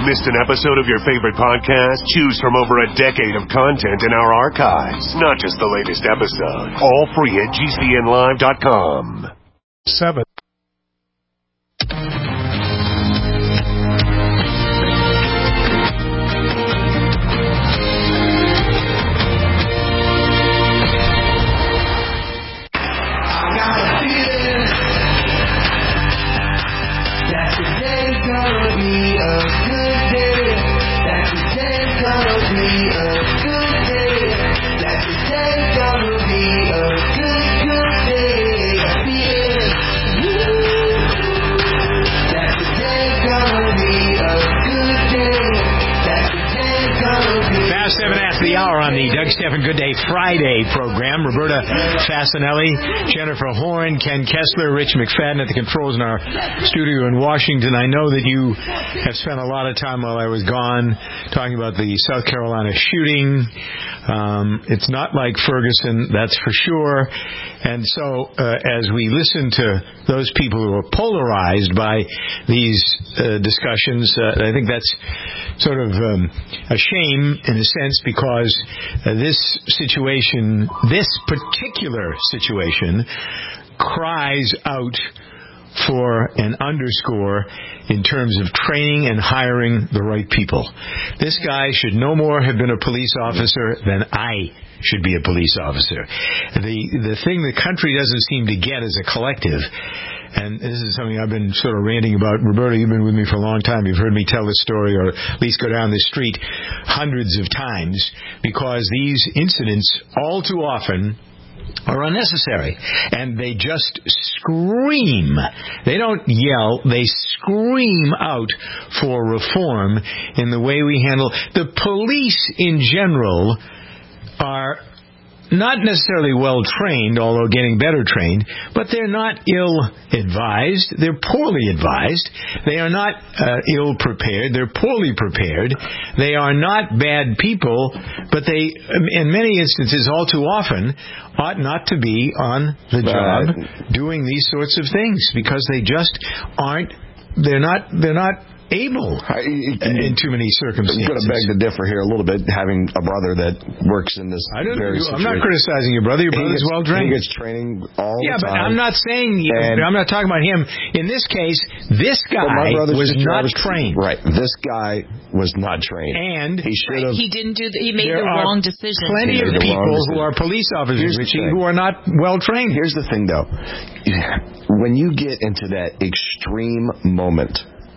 Missed an episode of your favorite podcast? Choose from over a decade of content in our archives. Not just the latest episode. All free at GCNlive.com. 7. On the Doug Stephan Good Day Friday program. Roberta Fasanelli, Jennifer Horn, Ken Kessler, Rich McFadden at the controls in our studio in Washington. I know that you have spent a lot of time while I was gone talking about the South Carolina shooting. It's not like Ferguson, that's for sure. And so as we listen to those people who are polarized by these discussions, I think that's sort of a shame in a sense, because this particular situation cries out for an underscore in terms of training and hiring the right people. This guy should no more have been a police officer than I should be a police officer. The thing the country doesn't seem to get as a collective, and this is something I've been sort of ranting about. Roberta, you've been with me for a long time. You've heard me tell this story, or at least go down the street hundreds of times, because these incidents all too often are unnecessary, and they just scream. They don't yell, they scream out for reform in the way we handle. The police in general are not necessarily well trained, although getting better trained, but they're not ill-advised. They're poorly advised. They are not ill-prepared. They're poorly prepared. They are not bad people, but they, in many instances, all too often, ought not to be on the job doing these sorts of things, because they just aren't. They're not able in too many circumstances. I'm going to beg to differ here a little bit, having a brother that works in this very situation. I'm not criticizing your brother. Your brother's well trained. He gets training all the time. Yeah, but I'm not saying, I'm not talking about him. In this case, this guy was not trained. Right. This guy was not trained. And he should have. He didn't do he made the wrong decision. Plenty of people who are police officers, who are not well trained. Here's the thing, though. When you get into that extreme moment,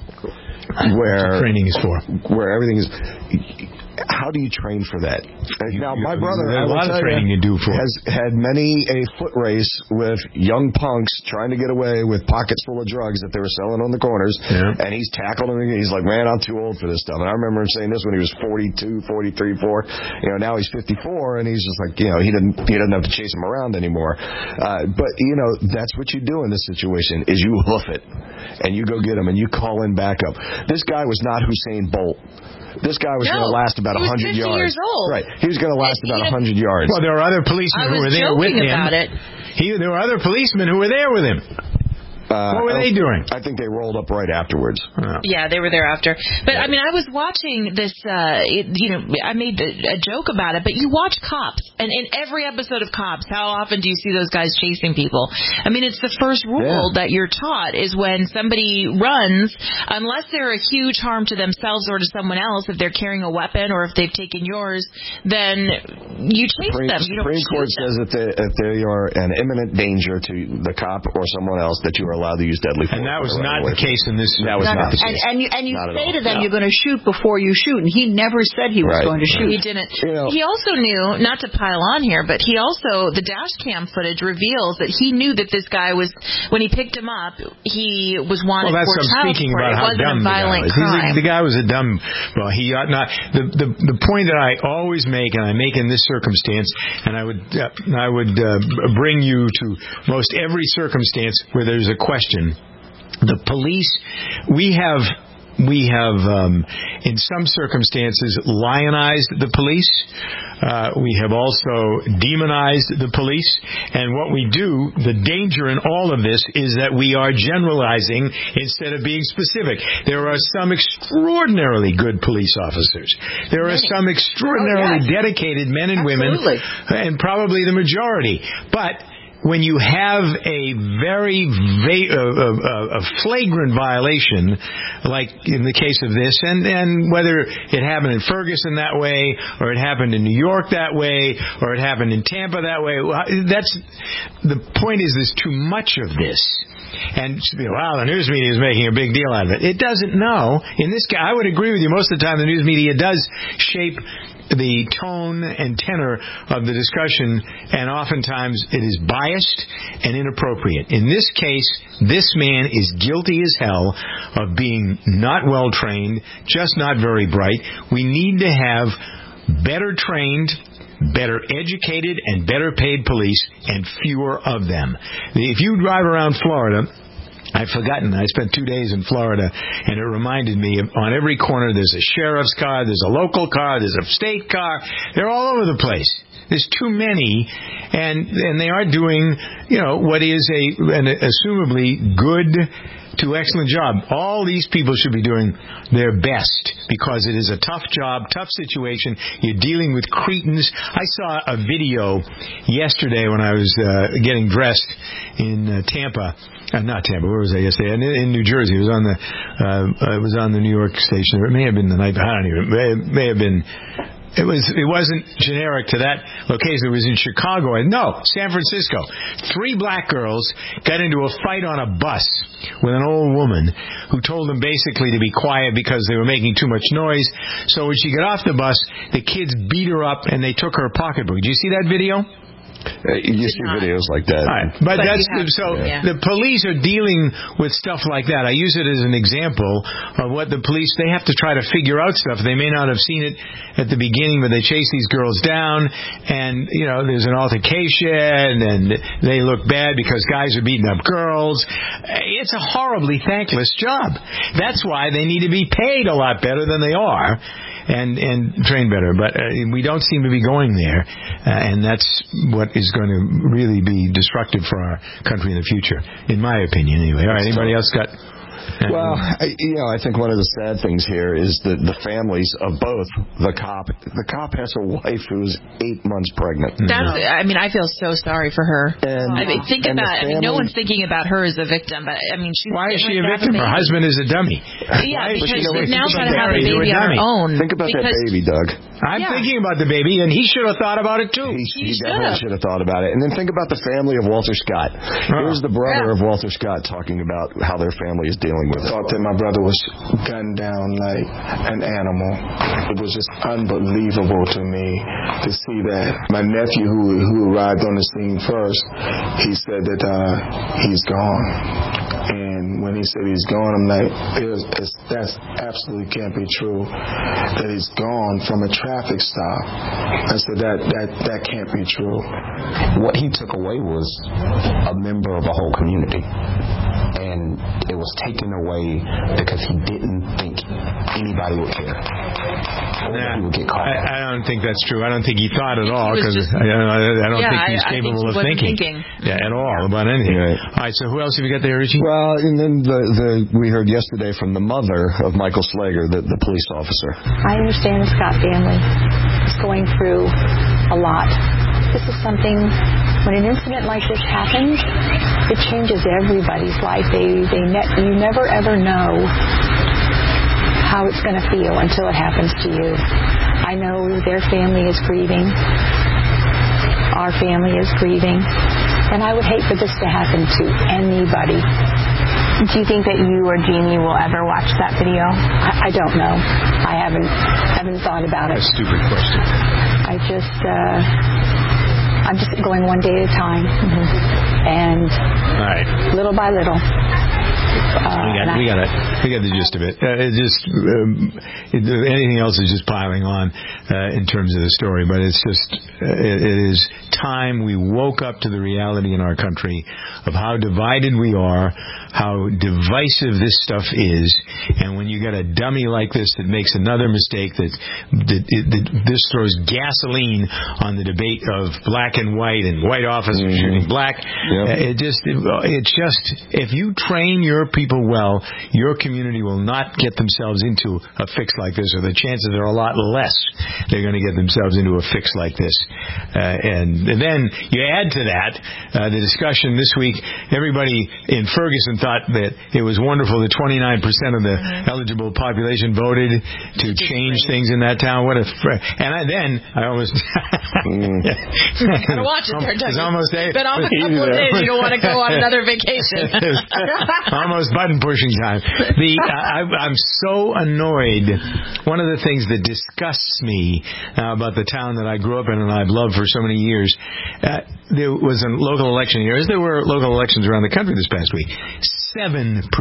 where training is for, where everything is. How do you train for that? Now, my brother, a lot of training you do for, has had many a foot race with young punks trying to get away with pockets full of drugs that they were selling on the corners, and he's tackled them. He's like, man, I'm too old for this stuff. And I remember him saying this when he was 42, 43, 4. Now he's 54, and he's just like, he doesn't have to chase him around anymore. But that's what you do in this situation: is you hoof it, and you go get him, and you call in backup. This guy was not Usain Bolt. This guy was going to last about 100 yards. He was 50 years old. Right. He was going to last about 100 yards. Well, there were other policemen who were there with him. There were other policemen who were there with him. What were they doing? I think they rolled up right afterwards. Yeah, they were there after. But, I mean, I was watching this, I made a joke about it, but you watch Cops, and in every episode of Cops, how often do you see those guys chasing people? I mean, it's the first rule that you're taught is when somebody runs, unless they're a huge harm to themselves or to someone else, if they're carrying a weapon or if they've taken yours, then you chase them. You don't Supreme Court says if they are an imminent danger to the cop or someone else, that you are allowed to use deadly force. And that was not the case in this. That was not the case. And you say to them, you're going to shoot before you shoot, and he never said he was going to shoot. He didn't. He also knew, not to pile on here, but the dash cam footage reveals that he knew that this guy was, when he picked him up, he was wanted for child support. It wasn't a violent crime. The guy was a dumb. Well, he ought not. The point that I always make, and I make in this circumstance, and I would bring you to most every circumstance where there's a question. The police, we have We have, in some circumstances, lionized the police. We have also demonized the police. And what we do, the danger in all of this is that we are generalizing instead of being specific. There are some extraordinarily good police officers. There are some extraordinarily dedicated men and women, and probably the majority. But when you have a very a flagrant violation, like in the case of this, and whether it happened in Ferguson that way, or it happened in New York that way, or it happened in Tampa that way, that's the point. Is there's too much of this. And wow, the news media is making a big deal out of it. It doesn't know. In this case, I would agree with you. Most of the time, the news media does shape the tone and tenor of the discussion, and oftentimes it is biased and inappropriate. In this case, this man is guilty as hell of being not well trained, just not very bright. We need to have better trained, better educated, and better paid police, and fewer of them. If you drive around Florida, I've forgotten. I spent 2 days in Florida, and it reminded me of, on every corner there's a sheriff's car, there's a local car, there's a state car. They're all over the place. There's too many, and they are doing, what is an assumably good to excellent job. All these people should be doing their best, because it is a tough job, tough situation. You're dealing with cretins. I saw a video yesterday when I was getting dressed in Tampa. Not Tampa. Where was I yesterday? In New Jersey. It was on the New York station. It may have been the night. I don't even. It may have been. It wasn't generic to that location. It was in Chicago. No, San Francisco. 3 black girls got into a fight on a bus with an old woman who told them basically to be quiet because they were making too much noise. So when she got off the bus, the kids beat her up and they took her pocketbook. Did you see that video? You see videos like that. Right. But the police are dealing with stuff like that. I use it as an example of what the police, they have to try to figure out stuff. They may not have seen it at the beginning, but they chase these girls down, and, there's an altercation, and they look bad because guys are beating up girls. It's a horribly thankless job. That's why they need to be paid a lot better than they are. And train better, but we don't seem to be going there, and that's what is going to really be destructive for our country in the future, in my opinion, anyway. All right, anybody else got? Well, I think one of the sad things here is that the families of both the cop has a wife who's 8 months pregnant. I feel so sorry for her. No one's thinking about her as a victim, but why is she a victim? Her husband is a dummy. Yeah, because she's now trying to have a baby on her own. Think about that baby, Doug. I'm thinking about the baby, and he should have thought about it too. He definitely should have thought about it. And then think about the family of Walter Scott. Here's the brother of Walter Scott talking about how their family is dealing with it. I thought that my brother was gunned down like an animal. It was just unbelievable to me to see that. My nephew, who arrived on the scene first, he said that he's gone. And when he said he's gone, I'm like, that absolutely can't be true. That he's gone from a traffic stop. I said that can't be true. What he took away was a member of a whole community. And it was taken away because he didn't think anybody would care. He would get caught. I don't think that's true. I don't think he thought at all, because I don't think he's capable of thinking. At all about anything. Right. All right, so who else have you got there, Richie? Well, and then we heard yesterday from the mother of Michael Slager, the police officer. I understand the Scott family is going through a lot. This is something, when an incident like this happens, it changes everybody's life. You never ever know how it's going to feel until it happens to you. I know their family is grieving. Our family is grieving. And I would hate for this to happen to anybody. Do you think that you or Jeannie will ever watch that video? I don't know. I haven't thought about it. That's a stupid question. I'm just going one day at a time, and little by little. We got the gist of it. Anything else is just piling on in terms of the story, but it's just it is time we woke up to the reality in our country of how divided we are, how divisive this stuff is, And when you got a dummy like this that makes another mistake, this throws gasoline on the debate of black and white officers shooting black. It's just if you train your people well, your community will not get themselves into a fix like this, or the chances are a lot less they're going to get themselves into a fix like this. And then you add to that the discussion this week. Everybody in Ferguson thought that it was wonderful that 29% of the eligible population voted to change things in that town. What a and I almost gotta watch it. It's almost been off a couple of days. You don't want to go on another vacation. Almost button pushing time. I'm so annoyed. One of the things that disgusts me about the town that I grew up in and I've loved for so many years, there was a local election here, as there were local elections around the country this past week. 7% of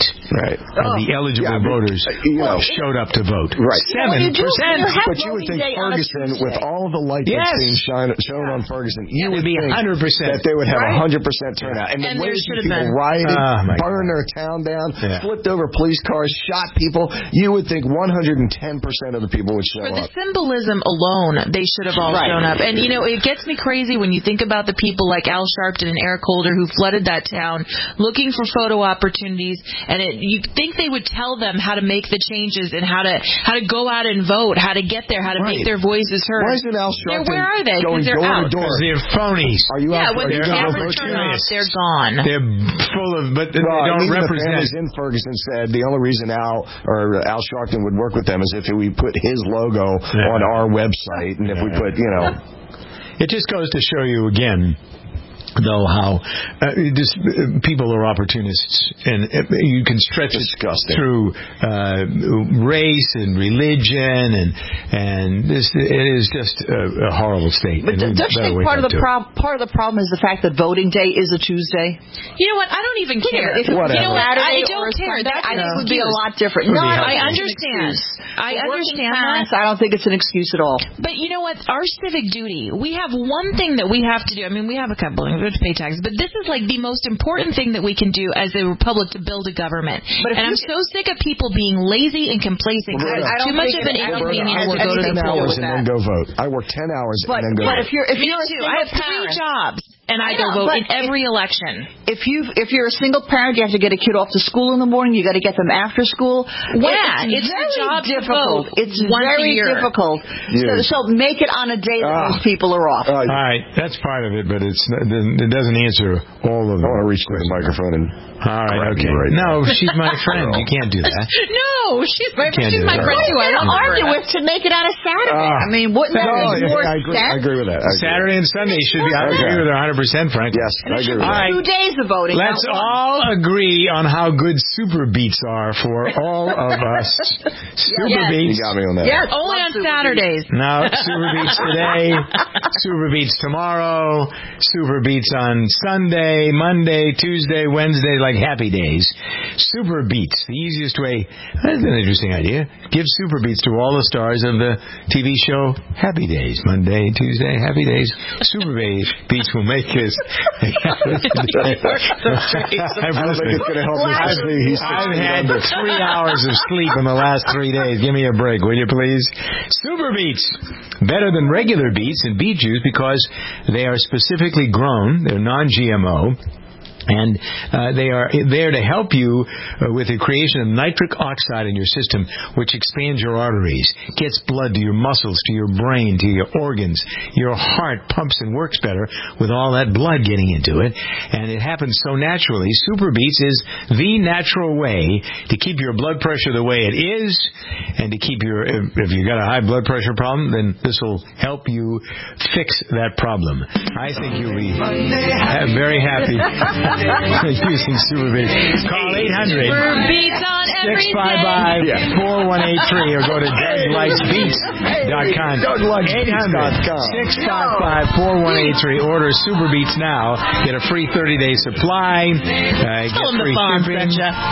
the eligible voters showed up to vote. 7%. But you would think Ferguson, with all the light that's being shown on Ferguson, you would think 100% that they would have 100% turnout. And the way people rioted, burned their town down, flipped over police cars, shot people, you would think 110% of the people would show up. For the symbolism alone, they should have all shown up. And, it gets me crazy when you think about the people like Al Sharpton and Eric Holder who flooded that town looking for photo opportunities, and you think they would tell them how to make the changes and how to go out and vote, how to get there, how to make their voices heard. Why isn't Al Sharpton where are they? going they're door out. to door? Because they're phonies. Are you out? When the cameras turn off, they're gone. They're full of, but they don't represent. The families in Ferguson said the only reason Al Sharpton would work with them is if we put his logo on our website, and if we put, It just goes to show you again, though, how people are opportunists, and you can stretch it through race and religion, and it is just a horrible state. But don't you think part of the problem is the fact that voting day is a Tuesday? You know what? I don't even care. If it was I don't care. That I think would be a lot different. No, I understand. I understand that. I don't think it's an excuse at all. But you know what? Our civic duty. We have one thing that we have to do. I mean, we have a couple of to pay taxes, but this is like the most important thing that we can do as a republic to build a government. And I'm so sick of people being lazy and complacent. Too much of an inconvenience to go to the polls and then go vote. I work 10 hours and then go vote. But if you're a I have 3 jobs. And I go vote in every election. If you're a single parent, you have to get a kid off to school in the morning. You got to get them after school. It's very job difficult. It's very difficult. So make it on a day that most people are off. All right, that's part of it, but it doesn't answer all of it. I want to reach the microphone and. All right, okay. No, she's my friend. You can't do that. No, she's my friend too. I don't argue with to make it on a Saturday. I mean, wouldn't that make more sense? I agree with that. Saturday and Sunday should be. I agree with her 100%, Frank. Yes, I agree with that. 2 days of voting. Let's all agree on how good Super Beets are for all of us. Super Beets. You got me on that. Yes, only on Saturdays. No, Super Beets today, Super Beets tomorrow, Super Beets on Sunday, Monday, Tuesday, Wednesday, like happy days. Super Beets, the easiest way. That's an interesting idea. Give Super Beets to all the stars of the TV show Happy Days. Monday, Tuesday, Happy Days. Super Beets will make this. I've had 3 hours of sleep in the last 3 days. Give me a break, will you please? Super Beets. Better than regular beets and beet juice because they are specifically grown. They're non-GMO. And they are there to help you with the creation of nitric oxide in your system, which expands your arteries, gets blood to your muscles, to your brain, to your organs. Your heart pumps and works better with all that blood getting into it. And it happens so naturally. Super Beets is the natural way to keep your blood pressure the way it is, and to keep your, if you've got a high blood pressure problem, then this will help you fix that problem. I think you'll be very happy. Using Super Beets. Call 800 655-4183 or go to DougLikesBeets.com. 800-655-4183. Order Super Beets now. Get a free 30-day supply. Get free shipping.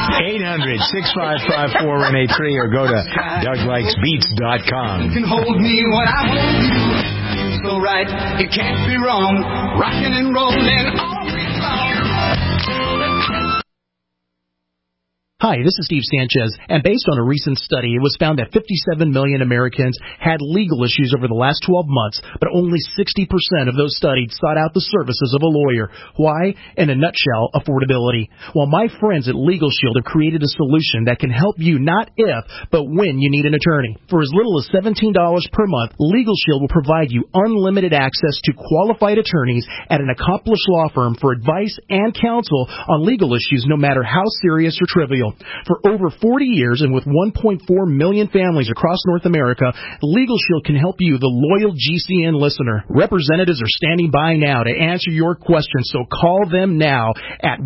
800-655-4183 or go to DougLikesBeets.com. You can hold me when I hold you. So right, it can't be wrong. Rocking and rolling all week long. Hi, this is Steve Sanchez, and based on a recent study, it was found that 57 million Americans had legal issues over the last 12 months, but only 60% of those studied sought out the services of a lawyer. Why? In a nutshell, affordability. Well, my friends at Legal Shield have created a solution that can help you not if, but when you need an attorney. For as little as $17 per month, Legal Shield will provide you unlimited access to qualified attorneys at an accomplished law firm for advice and counsel on legal issues, no matter how serious or trivial. For over 40 years and with 1.4 million families across North America, Legal Shield can help you, the loyal GCN listener. Representatives are standing by now to answer your questions, so call them now at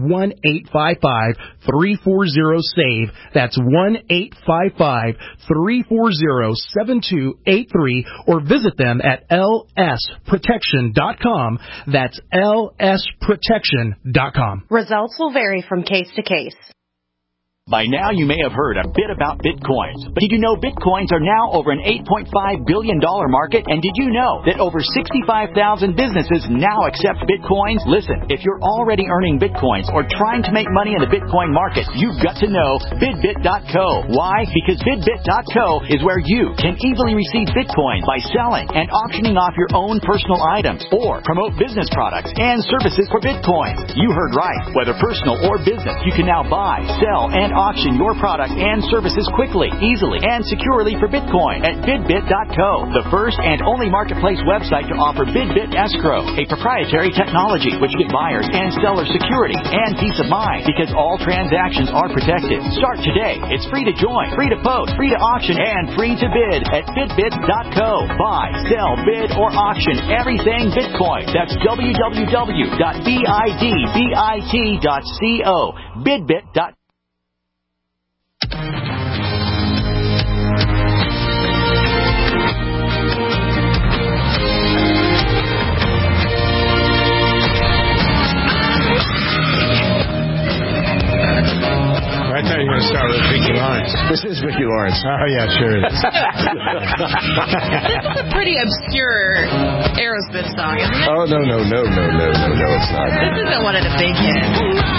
1-855-340-SAVE. That's 1-855-340-7283, or visit them at lsprotection.com. That's lsprotection.com. Results will vary from case to case. By now, you may have heard a bit about Bitcoins. But did you know Bitcoins are now over an $8.5 billion market? And did you know that over 65,000 businesses now accept Bitcoins? Listen, if you're already earning Bitcoins or trying to make money in the Bitcoin market, you've got to know BidBit.co. Why? Because BidBit.co is where you can easily receive Bitcoin by selling and auctioning off your own personal items or promote business products and services for Bitcoin. You heard right. Whether personal or business, you can now buy, sell, and auction your product and services quickly, easily, and securely for Bitcoin at BidBit.co, the first and only marketplace website to offer BidBit Escrow, a proprietary technology which gives buyers and sellers security and peace of mind because all transactions are protected. Start today. It's free to join, free to post, free to auction, and free to bid at BidBit.co. Buy, sell, bid, or auction everything Bitcoin. That's www.bidbit.co. BidBit.co. I thought you were going to start with Vicki Lawrence. This is Vicki Lawrence. Oh, yeah, sure it is. This is a pretty obscure Aerosmith song, isn't it? Oh, no, it's not. This isn't one of the big hits.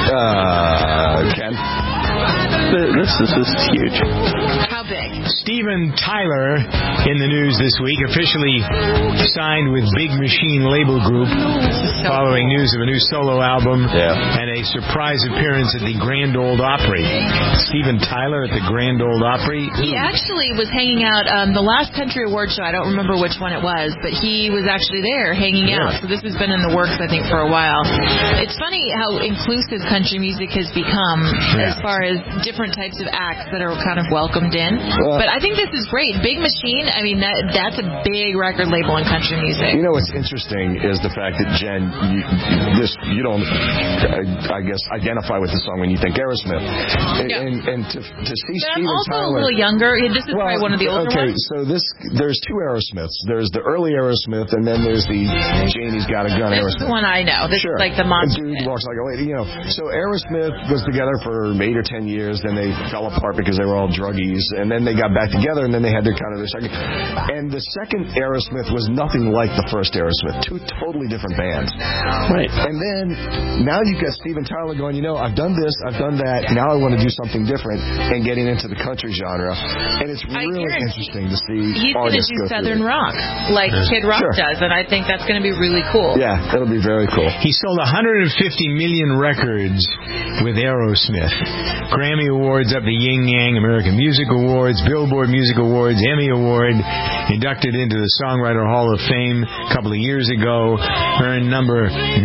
Ken? This is huge. How big? Steven Tyler in the news this week, officially signed with Big Machine Label Group following news of a new solo album and a surprise appearance at the Grand Ole Opry. Steven Tyler at the Grand Ole Opry. He actually was hanging out the last Country Award show. I don't remember which one it was, but he was actually there hanging out. So this has been in the works, I think, for a while. It's funny how inclusive country music has become as far as different types of acts that are kind of welcomed in. But I think this is great. Big Machine, I mean, that's a big record label in country music. You know what's interesting is the fact that, Jen, you don't, I guess, identify with the song when you think Aerosmith. And to see Steven I'm also Tyler, a little younger. This is probably one of the older ones. So there's two Aerosmiths. There's the early Aerosmith, and then there's the Janie's Got a Gun Aerosmith. This is the one I know. This is like the monster. Dude walks like a lady, you know. So Aerosmith was together for 8 or 10 years, then they fell apart because they were all druggies, and then they got back together, and then they had their second. And the second Aerosmith was nothing like the first Aerosmith. Two totally different bands. Right. And then now you've got Steven Tyler going, I've done this, I've done that, now I want to do something different, and getting into the country genre. And it's really interesting to see artists go through. He's going to do Southern rock, like Kid Rock does, and I think that's going to be really cool. Yeah, it'll be very cool. He sold 150 million records with Aerosmith. Grammy Awards up the Yin Yang American Music Awards, Billboard Music Awards, Emmy Award, inducted into the Songwriter Hall of Fame a couple of years ago, earned number 9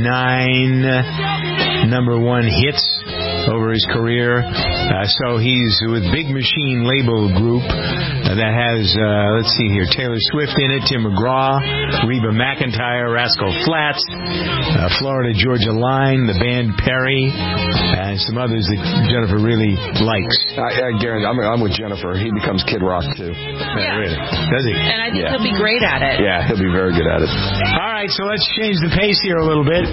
number 1 hits over his career. So he's with Big Machine Label Group that has, let's see here, Taylor Swift in it, Tim McGraw, Reba McEntire, Rascal Flatts, Florida Georgia Line, the band Perry, and some others that Jennifer really likes. I guarantee, I'm with Jennifer. He becomes Kid Rock, too. Really? Does he? And I think he'll be great at it. Yeah, he'll be very good at it. All right, so let's change the pace here a little bit.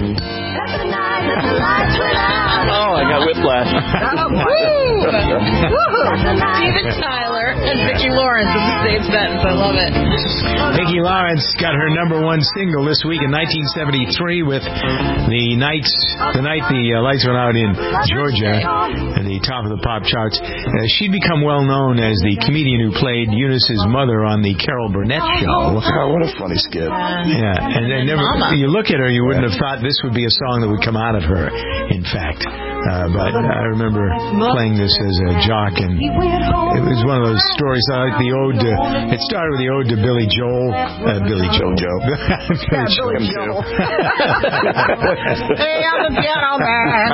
Oh, I got whiplash. Steven Tyler. and Vicki Lawrence in the same sentence. I love it. Vicki Lawrence got her #1 single this week in 1973 with the night the lights went out in Georgia at the top of the pop charts. She'd become well known as the comedian who played Eunice's mother on the Carol Burnett show. Oh, what a funny skit. Yeah, and you look at her, you wouldn't have thought this would be a song that would come out of her, in fact. But I remember playing this as a jock, and it was one of those stories. I like the ode to, it started with the ode to Billy Joel. Billy Joel. Billy Joel. Hey, I'm the piano man.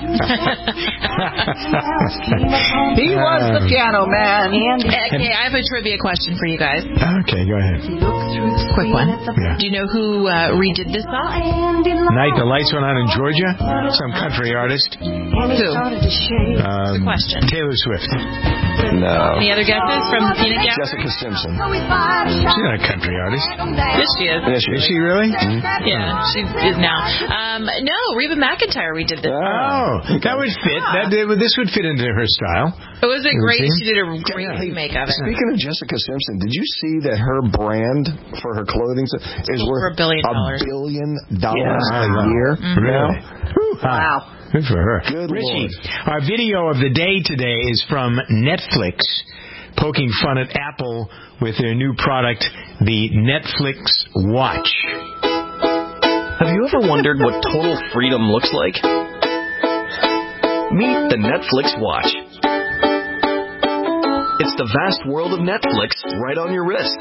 He was the piano man. Okay, I have a trivia question for you guys. Okay, go ahead. Quick one. Yeah. Do you know who redid this song? Night the lights went out in Georgia. Some country artist. Who? Good question. Taylor Swift. No. Any other guesses from Peanut Gallery? Jessica Simpson. She's not a country artist. Yes, she is. Is she really? Mm-hmm. Yeah, she is now. No, Reba McEntire redid this. Oh, that would fit. This would fit into her style. It was a great. She did a great remake of it. Speaking of Jessica Simpson, did you see that her brand for her clothing is worth $1 billion. $1 billion a year? Mm-hmm. Really? Wow. Good for her. Good Richie, Lord. our video of the day today is from Netflix, poking fun at Apple with their new product, the Netflix Watch. Have you ever wondered what total freedom looks like? Meet the Netflix Watch. It's the vast world of Netflix right on your wrist.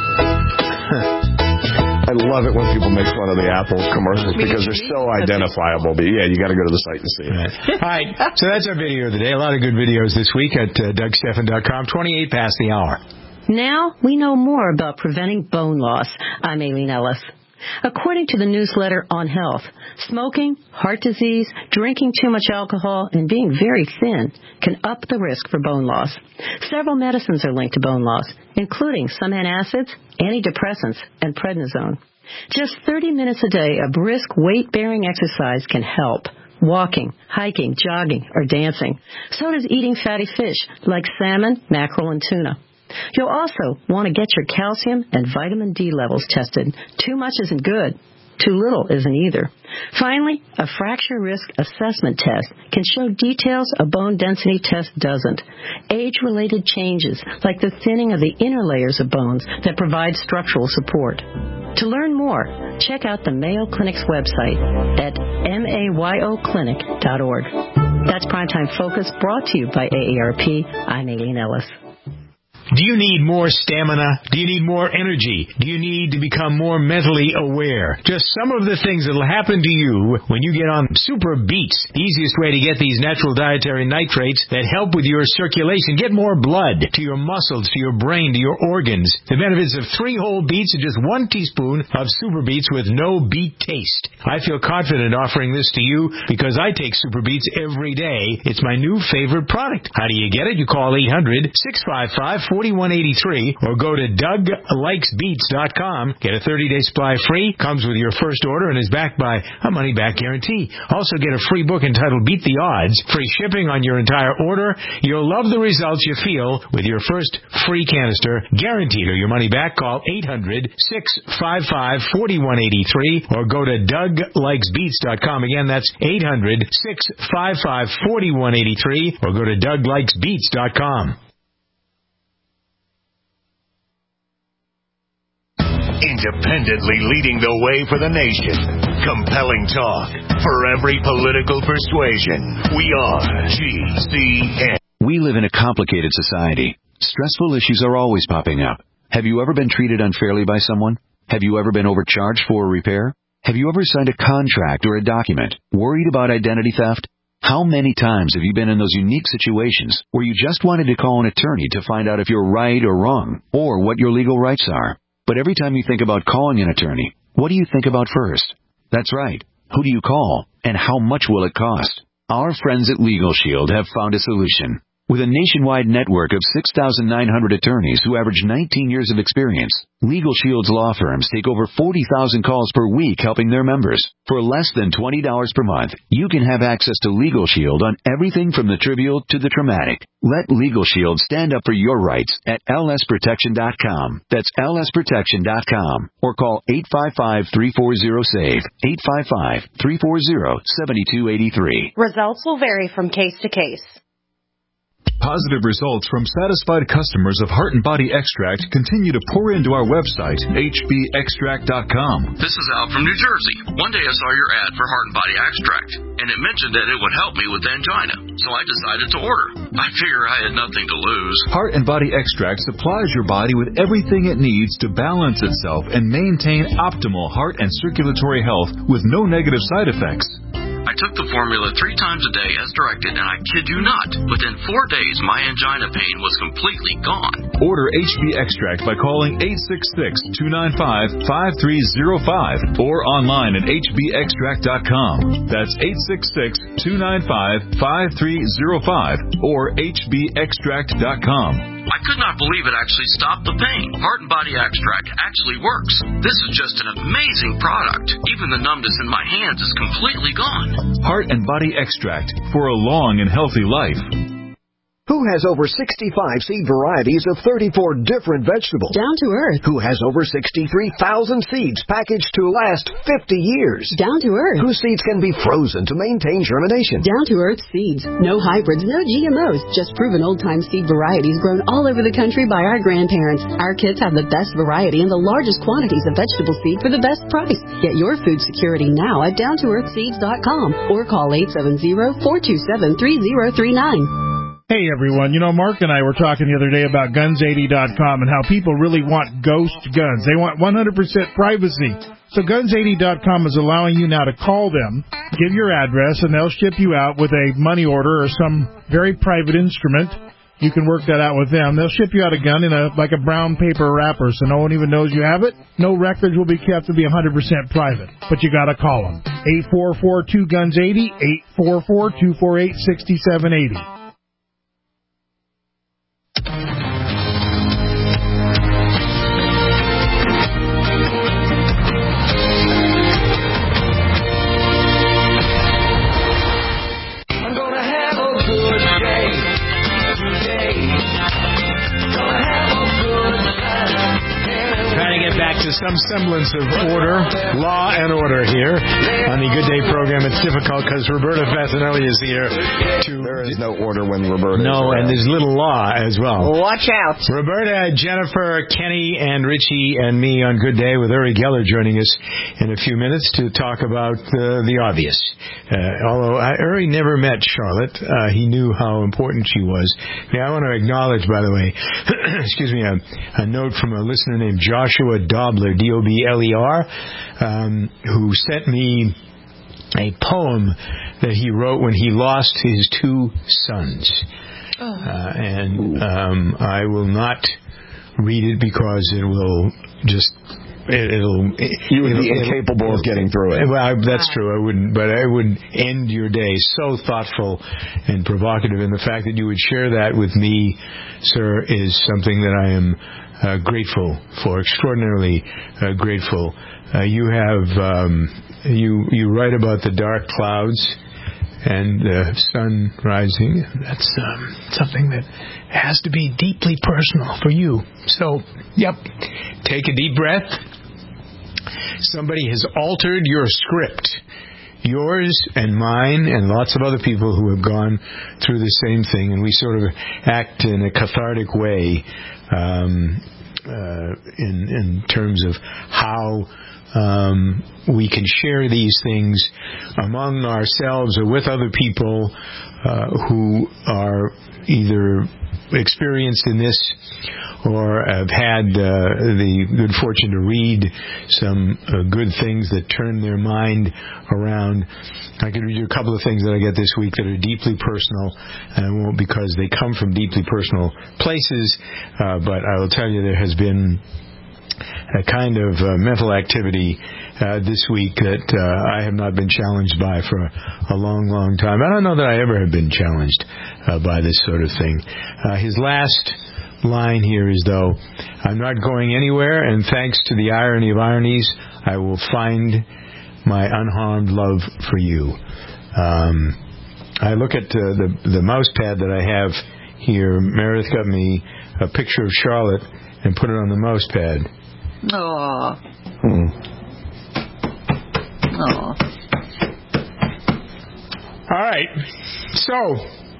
I love it when people make fun of the Apple commercials because they're so identifiable. But yeah, you got to go to the site and see it. All right, so that's our video of the day. A lot of good videos this week at DougStephan.com. 28 past the hour. Now we know more about preventing bone loss. I'm Aileen Ellis. According to the newsletter On Health, smoking, heart disease, drinking too much alcohol, and being very thin can up the risk for bone loss. Several medicines are linked to bone loss, including some antacids, antidepressants, and prednisone. Just 30 minutes a day of brisk weight-bearing exercise can help. Walking, hiking, jogging, or dancing. So does eating fatty fish like salmon, mackerel, and tuna. You'll also want to get your calcium and vitamin D levels tested. Too much isn't good. Too little isn't either. Finally, a fracture risk assessment test can show details a bone density test doesn't. Age-related changes, like the thinning of the inner layers of bones that provide structural support. To learn more, check out the Mayo Clinic's website at mayoclinic.org. That's Primetime Focus, brought to you by AARP. I'm Aileen Ellis. Do you need more stamina? Do you need more energy? Do you need to become more mentally aware? Just some of the things that will happen to you when you get on Super Beets, the easiest way to get these natural dietary nitrates that help with your circulation. Get more blood to your muscles, to your brain, to your organs. The benefits of 3 whole beets and just 1 teaspoon of Super Beets with no beet taste. I feel confident offering this to you because I take Super Beets every day. It's my new favorite product. How do you get it? You call 800-655-4183 or go to DougLikesBeets.com. Get a 30-day supply free. Comes with your first order and is backed by a money-back guarantee. Also get a free book entitled Beat the Odds. Free shipping on your entire order. You'll love the results you feel with your first free canister. Guaranteed or your money back. Call 800-655-4183 or go to DougLikesBeets.com. Again, that's 800-655-4183 or go to DougLikesBeets.com. Independently leading the way for the nation. Compelling talk for every political persuasion. We are GCN. We live in a complicated society. Stressful issues are always popping up. Have you ever been treated unfairly by someone? Have you ever been overcharged for a repair? Have you ever signed a contract or a document? Worried about identity theft? How many times have you been in those unique situations where you just wanted to call an attorney to find out if you're right or wrong, or what your legal rights are? But every time you think about calling an attorney, what do you think about first? That's right. Who do you call, and how much will it cost? Our friends at Legal Shield have found a solution. With a nationwide network of 6,900 attorneys who average 19 years of experience, Legal Shield's law firms take over 40,000 calls per week helping their members. For less than $20 per month, you can have access to Legal Shield on everything from the trivial to the traumatic. Let Legal Shield stand up for your rights at lsprotection.com. That's lsprotection.com. Or call 855-340-SAVE, 855-340-7283. Results will vary from case to case. Positive results from satisfied customers of Heart and Body Extract continue to pour into our website, hbextract.com. This is Al from New Jersey. One day I saw your ad for Heart and Body Extract, and it mentioned that it would help me with angina, so I decided to order. I figure I had nothing to lose. Heart and Body Extract supplies your body with everything it needs to balance itself and maintain optimal heart and circulatory health with no negative side effects. I took the formula 3 times a day as directed, and I kid you not, within 4 days my angina pain was completely gone. Order HB Extract by calling 866-295-5305 or online at hbextract.com. That's 866-295-5305 or hbextract.com. I could not believe it actually stopped the pain. Heart and Body Extract actually works. This is just an amazing product. Even the numbness in my hands is completely gone. Heart and Body Extract for a long and healthy life. Who has over 65 seed varieties of 34 different vegetables? Down to Earth. Who has over 63,000 seeds packaged to last 50 years? Down to Earth. Whose seeds can be frozen to maintain germination? Down to Earth seeds. No hybrids, no GMOs, just proven old-time seed varieties grown all over the country by our grandparents. Our kids have the best variety and the largest quantities of vegetable seed for the best price. Get your food security now at downtooearthseeds.com or call 870-427-3039. Hey everyone, Mark and I were talking the other day about Guns80.com and how people really want ghost guns. They want 100% privacy. So Guns80.com is allowing you now to call them, give your address, and they'll ship you out with a money order or some very private instrument. You can work that out with them. They'll ship you out a gun in a brown paper wrapper so no one even knows you have it. No records will be kept to be 100% private. But you gotta call them. 844-2GUNS80, 844-248-6780. To some semblance of order, law and order here on the Good Day program. It's difficult because Roberta Fasanelli is here. There is no order when Roberta is around. And there's little law as well. Watch out. Roberta, Jennifer, Kenny, and Richie, and me on Good Day with Uri Geller joining us in a few minutes to talk about the obvious. Although Uri never met Charlotte, he knew how important she was. I want to acknowledge, by the way, excuse me, a note from a listener named Joshua Dobler, D-O-B-L-E-R, who sent me a poem that he wrote when he lost his 2 sons. I will not read it because it will just... You would be incapable of getting through it. Well, that's true. I wouldn't, but I would end your day so thoughtful and provocative. And the fact that you would share that with me, sir, is something that I am grateful for, extraordinarily grateful. You have you write about the dark clouds and the sun rising. That's something that has to be deeply personal for you. So, yep, take a deep breath. Somebody has altered your script. Yours and mine and lots of other people who have gone through the same thing, and we sort of act in a cathartic way in terms of how we can share these things among ourselves or with other people who are either experienced in this or have had the good fortune to read some good things that turn their mind around. I could read you a couple of things that I get this week that are deeply personal, and I won't because they come from deeply personal places, but I will tell you there has been a kind of mental activity this week that I have not been challenged by for a long, long time. I don't know that I ever have been challenged by this sort of thing. His last line here is, though, I'm not going anywhere, and thanks to the irony of ironies, I will find my unharmed love for you. I look at the mouse pad that I have here. Meredith got me a picture of Charlotte and put it on the mouse pad. Aww. Aww. All right. So,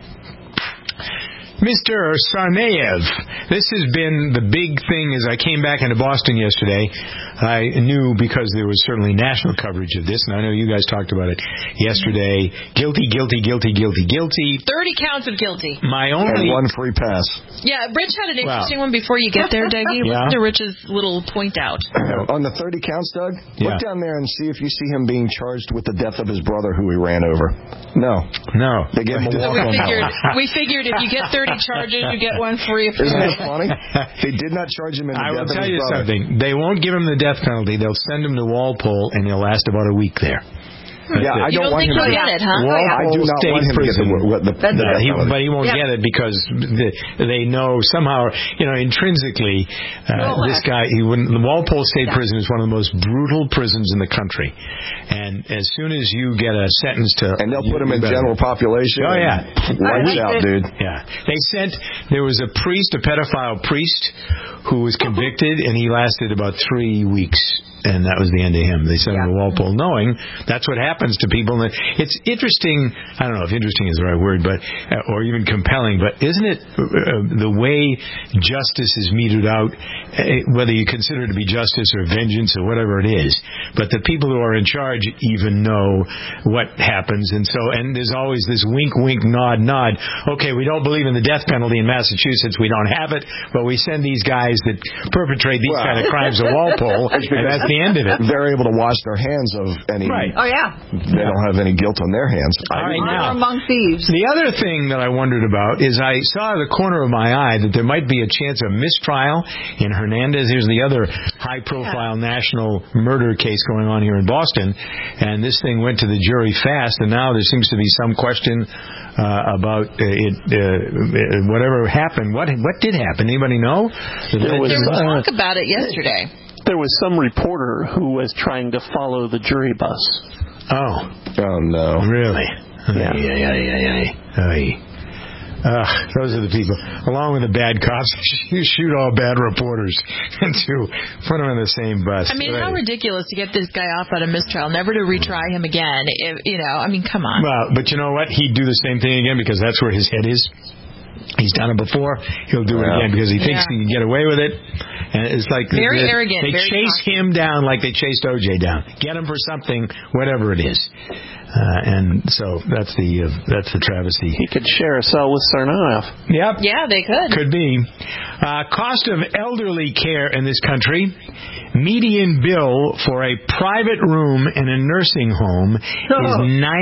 Mr. Tsarnaev, this has been the big thing as I came back into Boston yesterday. I knew because there was certainly national coverage of this, and I know you guys talked about it yesterday. Guilty, guilty, guilty, guilty, guilty. 30 counts of guilty. My only... And one free pass. Yeah, Rich had an interesting one before you get there, Dougie. Listen to Rich's little point out. On the 30 counts, Doug, look down there and see if you see him being charged with the death of his brother who he ran over. No. They gave him a walk-on. We figured if you get 30 charges, you get one free. Isn't that funny? They did not charge him in the death of his brother. I will tell you something. They won't give him the death penalty. They'll send him to Walpole, and he'll last about a week there. Yeah, I don't want him to get it, huh? I do not want him to get the but he won't get it because they know somehow, intrinsically, this guy, the Walpole State Prison is one of the most brutal prisons in the country. And as soon as you get a sentence to... And they'll put him in general population. Oh, yeah. Lights out, dude. Yeah. There was a pedophile priest who was convicted, and he lasted about 3 weeks. And that was the end of him. They sent him to Walpole, knowing that's what happens to people. And it's interesting. I don't know if interesting is the right word, but or even compelling. But isn't it the way justice is meted out, whether you consider it to be justice or vengeance or whatever it is? But the people who are in charge even know what happens, and there's always this wink, wink, nod, nod. Okay, we don't believe in the death penalty in Massachusetts. We don't have it, but we send these guys that perpetrate these kind of crimes to Walpole. And that's the end of it. They're able to wash their hands of any... Right. Oh, yeah. They don't have any guilt on their hands. All right, now, among thieves. The other thing that I wondered about is I saw out of the corner of my eye that there might be a chance of mistrial in Hernandez. Here's the other high-profile national murder case going on here in Boston, and this thing went to the jury fast, and now there seems to be some question about it. Whatever happened. What did happen? Anybody know? There was talk about it yesterday. There was some reporter who was trying to follow the jury bus. Oh no! Really? Yeah. Those are the people. Along with the bad cops, you shoot all bad reporters and to put them in the same bus. I mean, how ridiculous to get this guy off on a mistrial, never to retry him again. Come on. Well, but you know what? He'd do the same thing again because that's where his head is. He's done it before. He'll do it again because he thinks he can get away with it. And it's like very arrogant. They chase him down like they chased O.J. down. Get him for something, whatever it is. And so that's the travesty. He could share a cell with Tsarnaev. Yep. Yeah, they could. Could be. Cost of elderly care in this country. Median bill for a private room in a nursing home is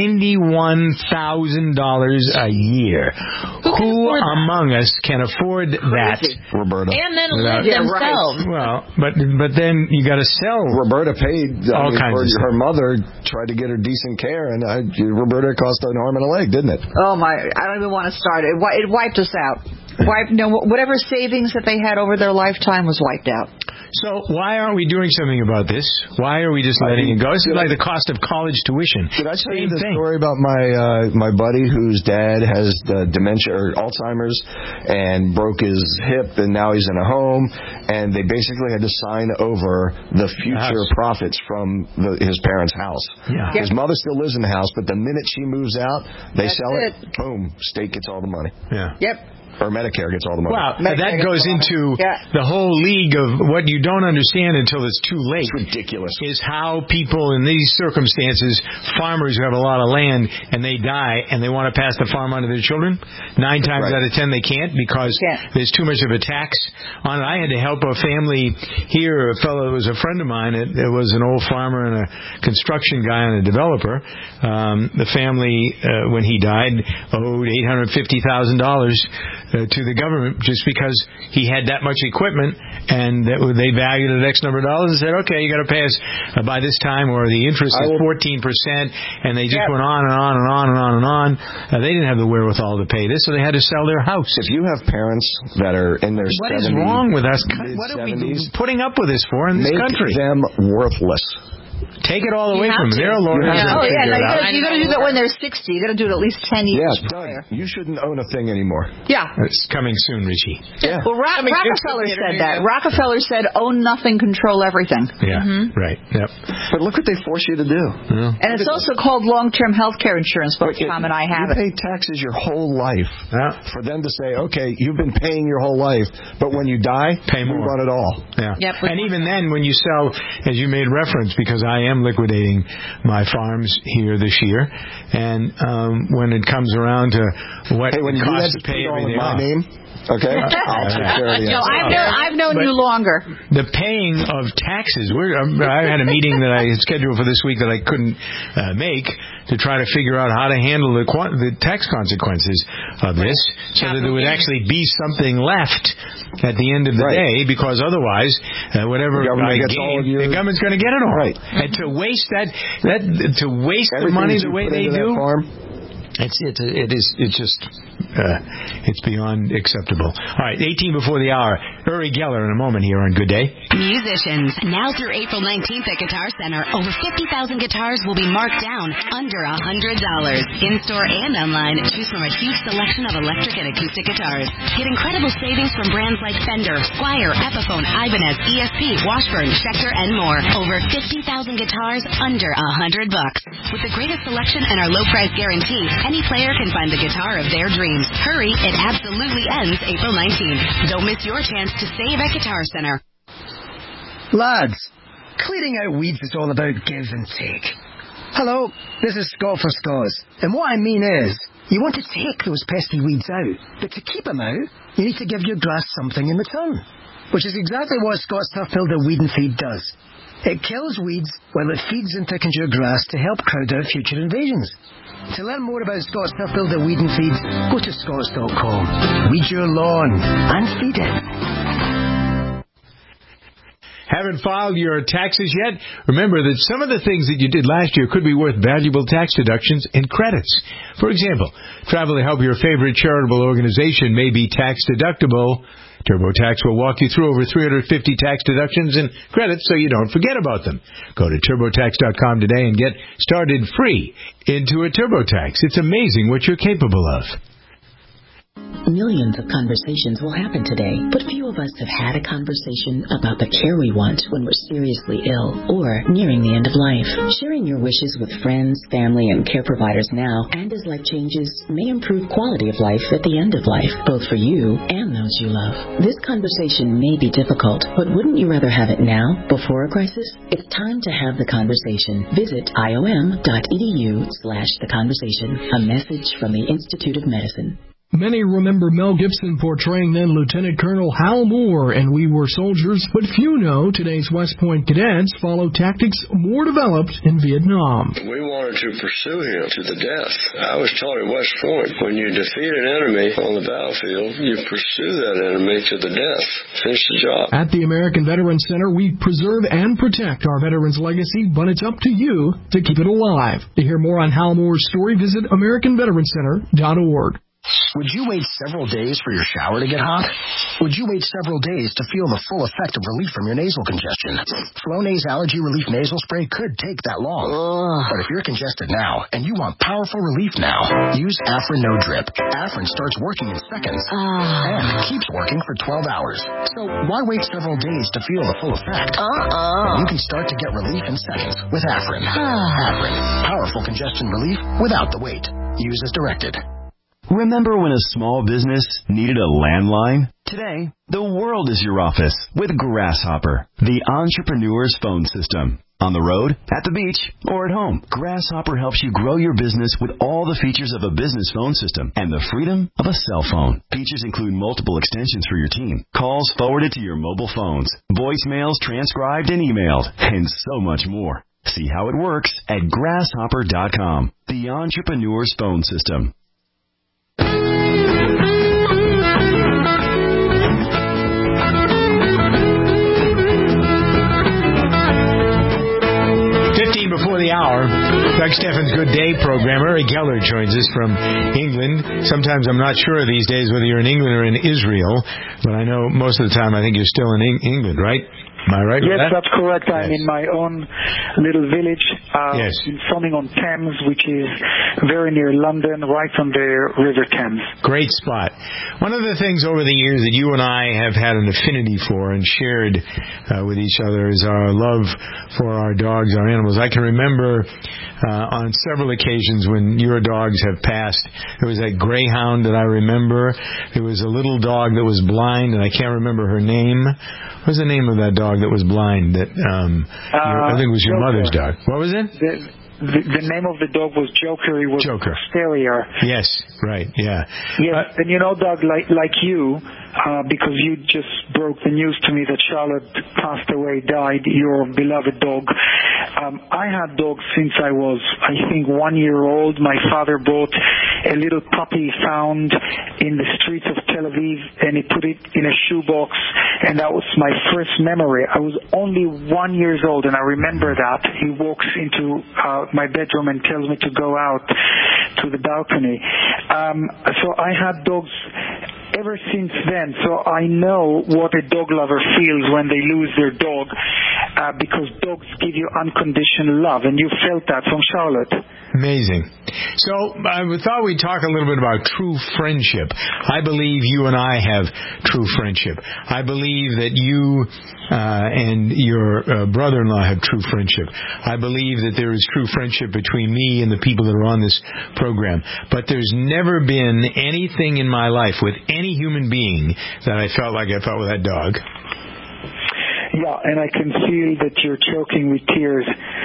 $91,000 a year. Who among us can afford that? Roberta. And then live themselves. Well, but then you got to sell. Roberta paid all kinds of stuff. Her mother tried to get her decent care, and Roberta cost an arm and a leg, didn't it? Oh my! I don't even want to start. It wiped us out. Whatever savings that they had over their lifetime was wiped out. So why aren't we doing something about this? Why are we just letting it go? This is like the cost of college tuition. Did I tell you the story about my buddy whose dad has dementia or Alzheimer's and broke his hip, and now he's in a home, and they basically had to sign over the future profits from his parents' house. Yeah. His mother still lives in the house, but the minute she moves out, they sell it. Boom, state gets all the money. Yeah. Yep. Or Medicare gets all the money. Well, that goes into the whole league of what you don't understand until it's too late. It's ridiculous. Is how people in these circumstances, farmers who have a lot of land and they die and they want to pass the farm on to their children, 9 times out of 10 they can't because there's too much of a tax on it. I had to help a family here, a fellow that was a friend of mine. It was an old farmer and a construction guy and a developer. The family, when he died, owed $850,000 to the government just because he had that much equipment, and they valued it X number of dollars and said, okay, you got to pay us by this time, or the interest is 14%, and they just went on and on and on and on and on. They didn't have the wherewithal to pay this, so they had to sell their house. If you have parents that are in their 70s, what is wrong with us? What are we putting up with this for in this country? Make them worthless. Take it all away from them. They're a lawyer. You got to do that when they're 60. You got to do it at least 10 years. Yeah, done. You shouldn't own a thing anymore. Yeah. It's coming soon, Richie. Yeah. Well, Rockefeller said that. Rockefeller said, own nothing, control everything. Yeah, right. Yep. But look what they force you to do. Yeah. And it's also called long-term health care insurance. Both Tom and I have it. You pay taxes your whole life for them to say, okay, you've been paying your whole life, but when you die, pay more. We want it all. Yeah. Yep. And even then, when you sell, as you made reference, because I am liquidating my farms here this year, and when it comes around to what it costs to pay everything my name, okay? I'll take care of the I've known you longer. The paying of taxes. I had a meeting that I had scheduled for this week that I couldn't make to try to figure out how to handle the tax consequences of this, so that there would actually be something left at the end of the day, because otherwise, whatever the government's going to get it all. Right. And to waste to waste the money the way they do, it's beyond acceptable. All right, 18 before the hour. Uri Geller in a moment here on Good Day. Musicians, now through April 19th at Guitar Center, over 50,000 guitars will be marked down under $100. In-store and online, choose from a huge selection of electric and acoustic guitars. Get incredible savings from brands like Fender, Squier, Epiphone, Ibanez, ESP, Washburn, Schecter, and more. Over 50,000 guitars under $100. With the greatest selection and our low price guarantee, any player can find the guitar of their dreams. Hurry, it absolutely ends April 19th. Don't miss your chance to save at Guitar Center. Lads, clearing out weeds is all about give and take. Hello, this is Scott for Scotts, and what I mean is, you want to take those pesky weeds out, but to keep them out, you need to give your grass something in return, which is exactly what Scott's Tough Builder Weed and Feed does. It kills weeds while it feeds and thickens your grass to help crowd out future invasions. To learn more about Scott's Tough Builder Weed and Feed, go to scotts.com. Weed your lawn and feed it. Haven't filed your taxes yet? Remember that some of the things that you did last year could be worth valuable tax deductions and credits. For example, travel to help your favorite charitable organization may be tax deductible. TurboTax will walk you through over 350 tax deductions and credits so you don't forget about them. Go to TurboTax.com today and get started free into a TurboTax. It's amazing what you're capable of. Millions of conversations will happen today, but few of us have had a conversation about the care we want when we're seriously ill or nearing the end of life. Sharing your wishes with friends, family, and care providers now and as life changes may improve quality of life at the end of life, both for you and those you love. This conversation may be difficult, but wouldn't you rather have it now, before a crisis? It's time to have the conversation. Visit iom.edu/theconversation. A message from the Institute of Medicine. Many remember Mel Gibson portraying then Lieutenant Colonel Hal Moore in We Were Soldiers, but few know today's West Point cadets follow tactics more developed in Vietnam. We wanted to pursue him to the death. I was taught at West Point, when you defeat an enemy on the battlefield, you pursue that enemy to the death. Finish the job. At the American Veterans Center, we preserve and protect our veterans' legacy, but it's up to you to keep it alive. To hear more on Hal Moore's story, visit AmericanVeteranCenter.org. Would you wait several days for your shower to get hot? Would you wait several days to feel the full effect of relief from your nasal congestion? Flonase Allergy Relief Nasal Spray could take that long. But if you're congested now and you want powerful relief now, use Afrin No Drip. Afrin starts working in seconds and keeps working for 12 hours. So why wait several days to feel the full effect? You can start to get relief in seconds with Afrin. Afrin. Powerful congestion relief without the wait. Use as directed. Remember when a small business needed a landline? Today, the world is your office with Grasshopper, the entrepreneur's phone system. On the road, at the beach, or at home, Grasshopper helps you grow your business with all the features of a business phone system and the freedom of a cell phone. Features include multiple extensions for your team, calls forwarded to your mobile phones, voicemails transcribed and emailed, and so much more. See how it works at Grasshopper.com, the entrepreneur's phone system. the hour. Doug Steffens' Good Day program. Uri Geller joins us from England. Sometimes I'm not sure these days whether you're in England or in Israel, but I know most of the time I think you're still in England, right? Am I right? Yes, that's correct. I'm in my own little village in Sonning-on-Thames, which is very near London, right on the River Thames. Great spot. One of the things over the years that you and I have had an affinity for and shared with each other is our love for our dogs, our animals. I can remember on several occasions when your dogs have passed. There was that greyhound that I remember. There was a little dog that was blind, and I can't remember her name. What was the name of that dog that was blind? That I think it was your mother's dog. What was it? The name of the dog was Joker. He was Joker. A terrier. Yes, right, yeah. Yes, and Doug, like you, because you just broke the news to me that Charlotte passed away, died, your beloved dog. I had dogs since I was, I think, 1 year old. My father bought a little puppy he found in the streets of Tel Aviv, and he put it in a shoebox, and that was my first memory. I was only 1 year old, and I remember that. He walks into my bedroom and tells me to go out to the balcony. So I had dogs ever since then, so I know what a dog lover feels when they lose their dog, because dogs give you unconditional love, and you felt that from Charlotte. Amazing. So I thought we'd talk a little bit about true friendship. I believe you and I have true friendship. I believe that you and your brother-in-law have true friendship. I believe that there is true friendship between me and the people that are on this program. But there's never been anything in my life with any human being that I felt like I felt with that dog. Yeah, and I can feel that you're choking with tears.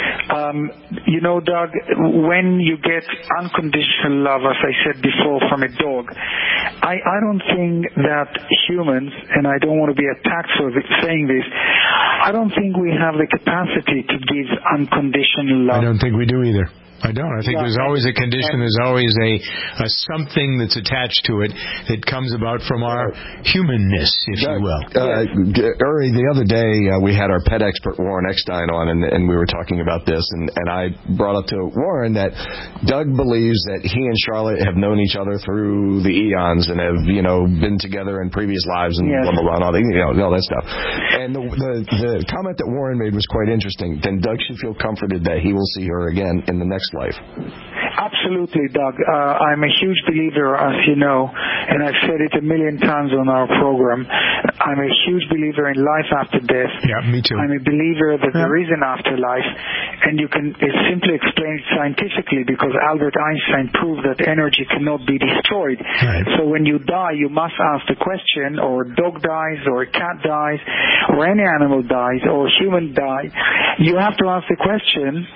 Doug, when you get unconditional love, as I said before, from a dog, I don't think that humans, and I don't want to be attacked for saying this, I don't think we have the capacity to give unconditional love. I don't think we do either. I don't. I think there's always a condition, there's always a something that's attached to it that comes about from our humanness, if you will. Uri, the other day we had our pet expert Warren Eckstein on, and we were talking about this, and I brought up to Warren that Doug believes that he and Charlotte have known each other through the eons and have, been together in previous lives and blah, blah, blah, and all that stuff. And the comment that Warren made was quite interesting. Then Doug should feel comforted that he will see her again in the next life. Absolutely, Doug. I'm a huge believer, as you know, and I've said it 1,000,000 times on our program. I'm a huge believer in life after death. Yeah, me too. I'm a believer that there is an afterlife, and you can simply explain it scientifically, because Albert Einstein proved that energy cannot be destroyed. Right. So when you die, you must ask the question, or a dog dies, or a cat dies, or any animal dies, or a human dies. You have to ask the question,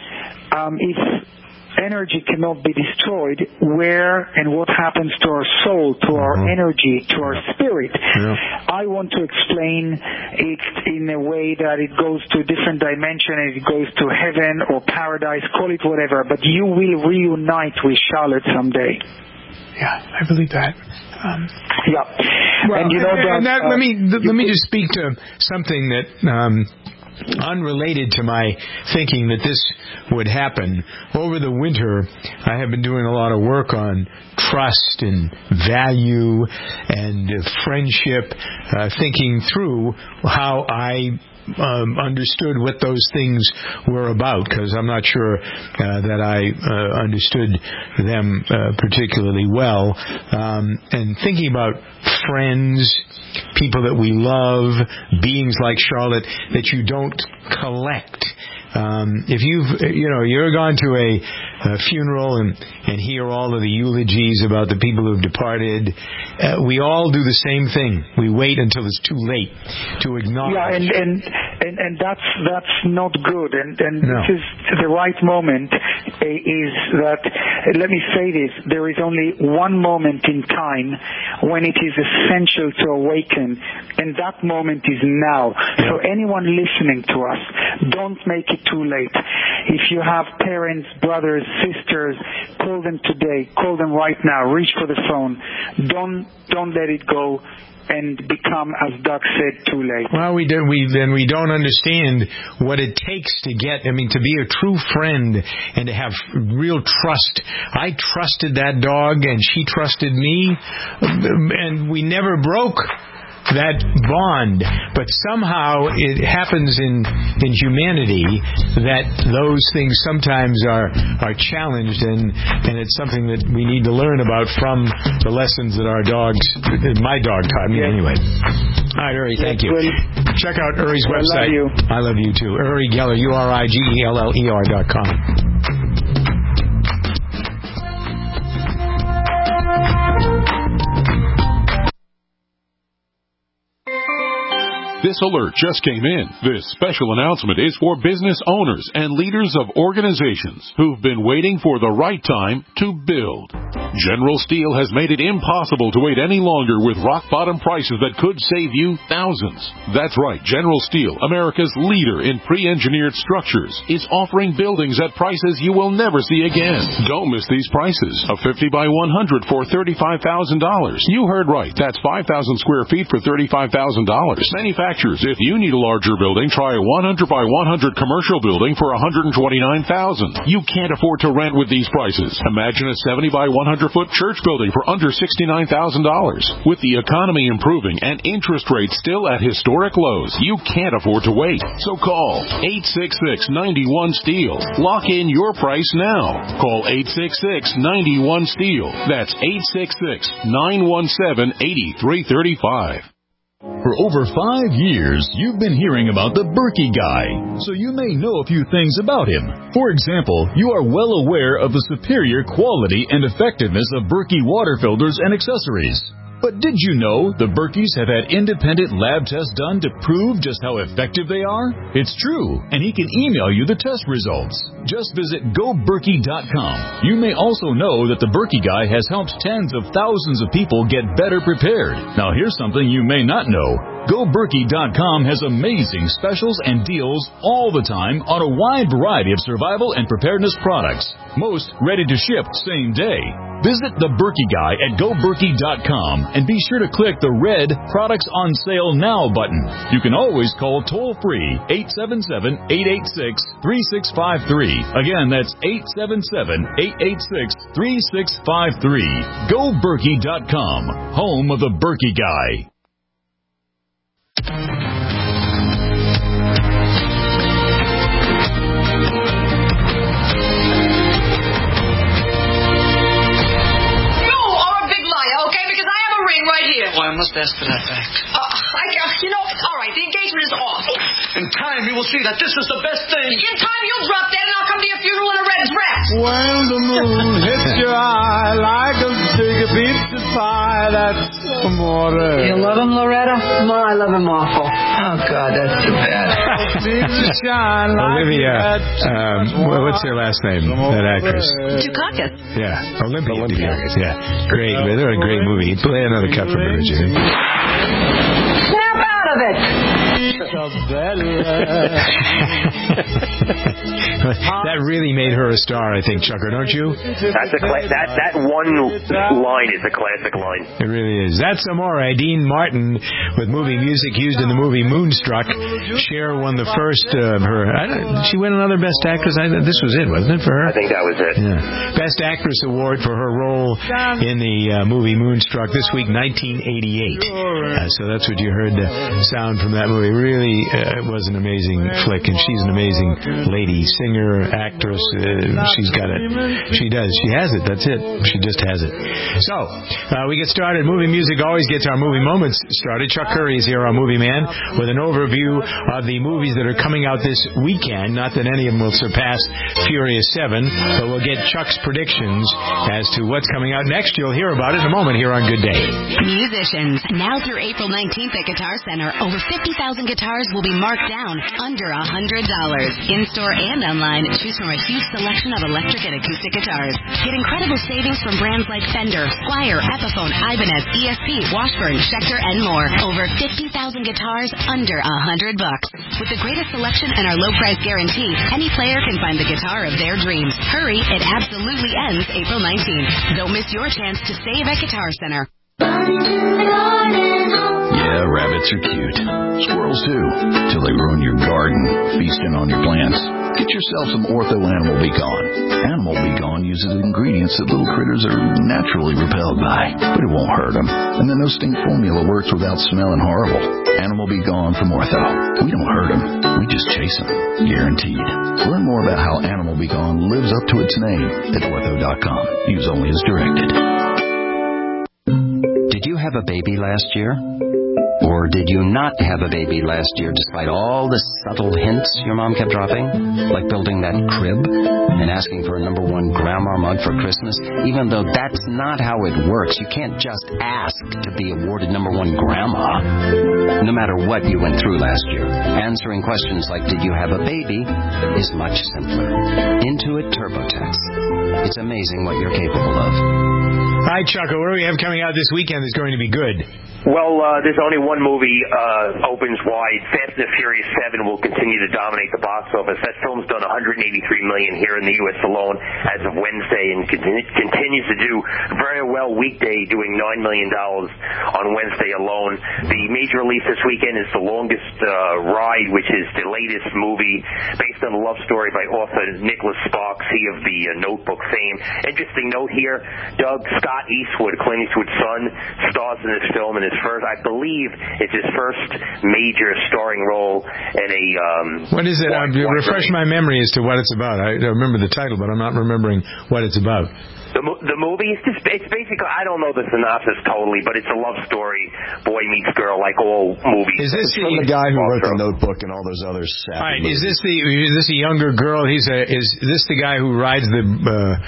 if energy cannot be destroyed, where and what happens to our soul, to our energy, to our spirit? Yeah. I want to explain it in a way that it goes to a different dimension, and it goes to heaven or paradise, call it whatever, but you will reunite with Charlotte someday. Yeah, I believe that. Yeah. Well, and let me just speak to something that unrelated to my thinking that this would happen. Over the winter, I have been doing a lot of work on trust and value and friendship, thinking through how I understood what those things were about, because I'm not sure that I understood them particularly well. And thinking about friends, people that we love, beings like Charlotte that you don't collect. If you're gone to a funeral and hear all of the eulogies about the people who have departed, we all do the same thing. We wait until it's too late to acknowledge. Yeah, and that's not good. And no. This is the right moment. Is that, let me say this: there is only one moment in time when it is essential to awaken, and that moment is now. Yeah. So anyone listening to us, Don't make it too late. If you have parents, brothers, sisters, call them today. Call them right now. Reach for the phone. Don't let it go and become, as Doug said, too late. Well, we don't understand what it takes to get, to be a true friend and to have real trust. I trusted that dog and she trusted me, and we never broke that bond, but somehow it happens in humanity that those things sometimes are challenged, and it's something that we need to learn about from the lessons that my dog taught me anyway. All right, Uri, thank you. Check out Uri's website. I love you too. Uri Geller, URIGELLER.com. This alert just came in. This special announcement is for business owners and leaders of organizations who've been waiting for the right time to build. General Steel has made it impossible to wait any longer with rock-bottom prices that could save you thousands. That's right. General Steel, America's leader in pre-engineered structures, is offering buildings at prices you will never see again. Don't miss these prices. A 50 by 100 for $35,000. You heard right. That's 5,000 square feet for $35,000. Manufacturers, if you need a larger building, try a 100 by 100 commercial building for $129,000. You can't afford to rent with these prices. Imagine a 70 by 100-foot church building for under $69,000. With the economy improving and interest rates still at historic lows, you can't afford to wait. So call 866-91-STEEL. Lock in your price now. Call 866-91-STEEL. That's 866-917-8335. For over 5 years, you've been hearing about the Berkey Guy, so you may know a few things about him. For example, you are well aware of the superior quality and effectiveness of Berkey water filters and accessories. But did you know the Berkeys have had independent lab tests done to prove just how effective they are? It's true, and he can email you the test results. Just visit GoBerkey.com. You may also know that the Berkey Guy has helped tens of thousands of people get better prepared. Now here's something you may not know. GoBerkey.com has amazing specials and deals all the time on a wide variety of survival and preparedness products. Most ready to ship same day. Visit the Berkey Guy at GoBerkey.com and be sure to click the red Products on Sale Now button. You can always call toll-free 877-886-3653. Again, that's 877-886-3653. GoBerkey.com, home of the Berkey Guy. Right here. Well, I must ask for that back. All right, the engagement is off. In time, you will see that this is the best thing. In time, you'll drop dead, and I'll come to your funeral in a red dress. When the moon hits your eye like a big pizza pie, that's amore. You love him, Loretta? I love him awful. Oh, God, that's too bad. Olivia, what's her last name? That actress. Dukakis. Yeah, Olympia Dukakis. Yeah, great. They're a great movie. Play another cut from her, Jimmy. Snap out of it. That really made her a star, I think, Chucker, don't you? That's that one line is a classic line. It really is. That's Amore. Dean Martin with movie music used in the movie Moonstruck. Cher won the first she won another Best Actress. This was it, wasn't it, for her? I think that was it. Yeah. Best Actress Award for her role in the movie Moonstruck this week, 1988. So that's what you heard, sound from that movie. Really was an amazing flick, and she's an amazing lady, singer, actress. She's got it. She does. She has it. That's it. She just has it. So, we get started. Movie music always gets our movie moments started. Chuck Curry is here, our movie man, with an overview of the movies that are coming out this weekend. Not that any of them will surpass Furious 7, but we'll get Chuck's predictions as to what's coming out next. You'll hear about it in a moment here on Good Day. Musicians, now through April 19th at Guitar Center, over 50,000 guitars will be marked down under $100. In-store and online, choose from a huge selection of electric and acoustic guitars. Get incredible savings from brands like Fender, Squier, Epiphone, Ibanez, ESP, Washburn, Schecter, and more. Over 50,000 guitars under $100. With the greatest selection and our low price guarantee, any player can find the guitar of their dreams. Hurry, it absolutely ends April 19th. Don't miss your chance to save at Guitar Center. Yeah, rabbits are cute. Squirrels too, till they ruin your garden, feasting on your plants. Get yourself some Ortho Animal Be Gone. Animal Be Gone uses ingredients that little critters are naturally repelled by, but it won't hurt them. And the No Stink formula works without smelling horrible. Animal Be Gone from Ortho. We don't hurt them, we just chase them. Guaranteed. Learn more about how Animal Be Gone lives up to its name at Ortho.com. Use only as directed. Did you have a baby last year? Or did you not have a baby last year despite all the subtle hints your mom kept dropping? Like building that crib and asking for a #1 grandma mug for Christmas? Even though that's not how it works. You can't just ask to be awarded #1 grandma. No matter what you went through last year, answering questions like, did you have a baby, is much simpler. Intuit TurboTax. It's amazing what you're capable of. Hi, Chucko. What do we have coming out this weekend that's going to be good? Well, there's only one movie opens wide. Fast and the Furious 7 will continue to dominate the box office. That film's done $183 million here in the U.S. alone as of Wednesday, and continues to do very well weekday, doing $9 million on Wednesday alone. The major release this weekend is The Longest Ride, which is the latest movie based on a love story by author Nicholas Sparks, he of the Notebook fame. Interesting note here, Doug, Scott Eastwood, Clint Eastwood's son, stars in this film, and I believe it's his first major starring role in a... what is it? Refresh my memory as to what it's about. I remember the title, but I'm not remembering what it's about. The movie, it's basically, I don't know the synopsis totally, but it's a love story, boy meets girl, like all movies. Is this from the guy who wrote The Notebook and all those other sad movies? Is this a younger girl? Is this the guy who rides the bull?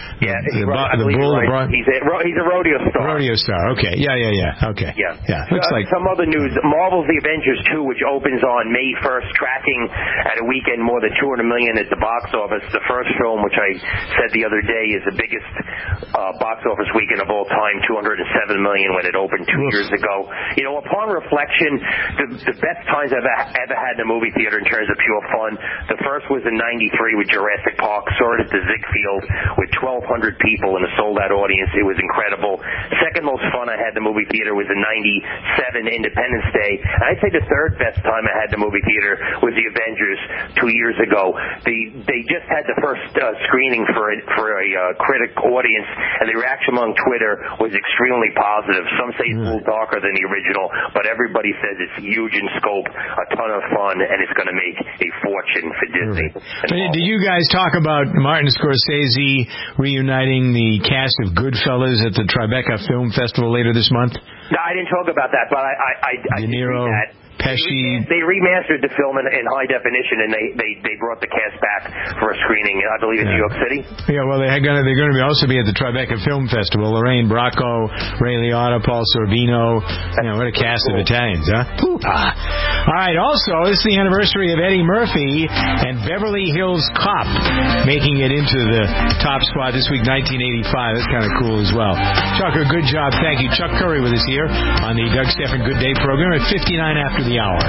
He's a rodeo star. Rodeo star. Okay. Yeah. Okay. Yeah. Looks like some other news. Marvel's The Avengers 2, which opens on May 1st, tracking at a weekend more than $200 million at the box office. The first film, which I said the other day, is the biggest box office weekend of all time, $207 million when it opened 2 years ago. You know, upon reflection, the best times I've ever had in a movie theater in terms of pure fun. The first was in '93 with Jurassic Park. Saw it at the Ziegfeld with 1,200 people and a sold-out audience. It was incredible. Second most fun I had in the movie theater was in '97 Independence Day. And I'd say the third best time I had in the movie theater was The Avengers 2 years ago. They just had the first screening for a critic audience, and the reaction among Twitter was extremely positive. Some say it's a little darker than the original, but everybody says it's huge in scope, a ton of fun, and it's going to make a fortune for Disney. Did you guys talk about Martin Scorsese reuniting the cast of Goodfellas at the Tribeca Film Festival later this month? No, I didn't talk about that, but I De Niro, Pesci. They remastered the film in high definition, and they brought the cast back for a screening, I believe, in New York City. Yeah, well, they're going to also be at the Tribeca Film Festival. Lorraine Bracco, Ray Liotta, Paul Sorvino. What a cast of Italians, huh? All right, also, this is the anniversary of Eddie Murphy and Beverly Hills Cop making it into the top spot this week, 1985. That's kind of cool as well. Chuck, a good job. Thank you. Chuck Curry with us here on the Doug Stephan Good Day program at 59 after the hour.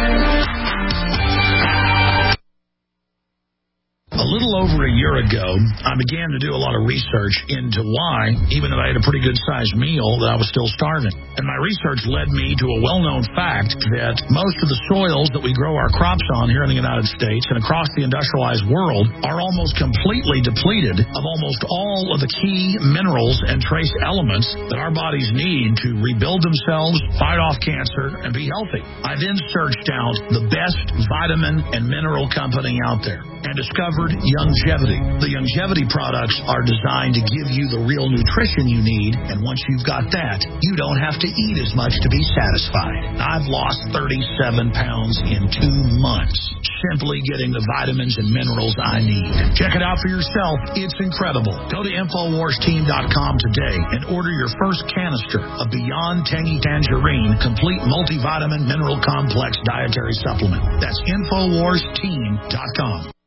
A little over a year ago, I began to do a lot of research into why, even though I had a pretty good-sized meal, that I was still starving. And my research led me to a well-known fact that most of the soils that we grow our crops on here in the United States and across the industrialized world are almost completely depleted of almost all of the key minerals and trace elements that our bodies need to rebuild themselves, fight off cancer, and be healthy. I then searched out the best vitamin and mineral company out there. and discovered Youngevity. The Youngevity products are designed to give you the real nutrition you need, and once you've got that, you don't have to eat as much to be satisfied. I've lost 37 pounds in 2 months, simply getting the vitamins and minerals I need. Check it out for yourself. It's incredible. Go to InfoWarsTeam.com today and order your first canister of Beyond Tangy Tangerine Complete Multivitamin Mineral Complex Dietary Supplement. That's InfoWarsTeam.com.